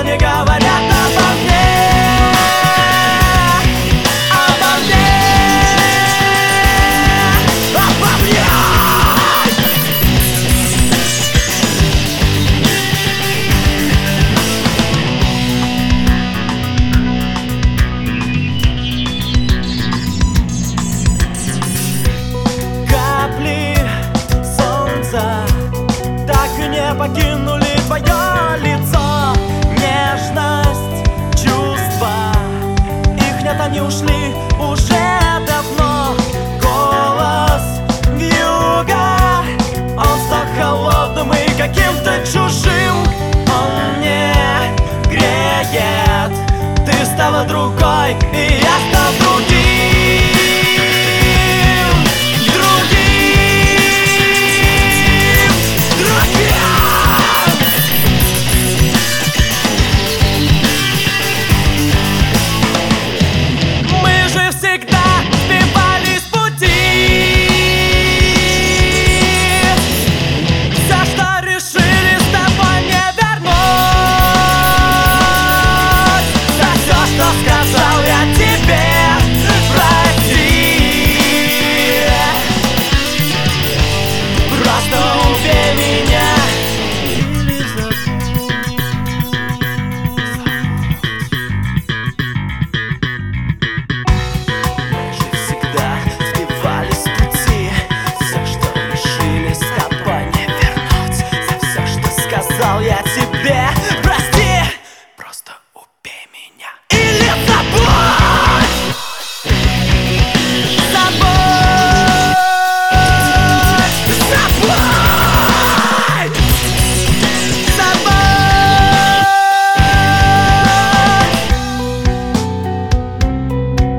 не говорят обо мне, обо мне, обо мне. Капли солнца так и не покинули твое лицо. Нежность, чувства, их нет, они ушли уже давно. Голос вьюга, он стал холодным и каким-то чужим. Он не греет, ты стала другой, и я стал другим.